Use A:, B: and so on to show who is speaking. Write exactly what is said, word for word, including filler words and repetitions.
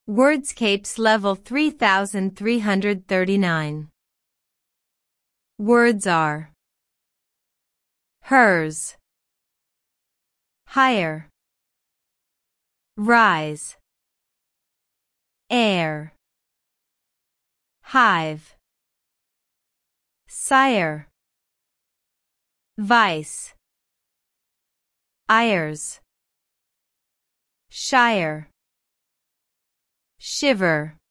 A: Wordscapes level three thousand three hundred thirty-nine. Words are hers, higher, rise, air, hive, sire, vice, ayers, shire, shiver.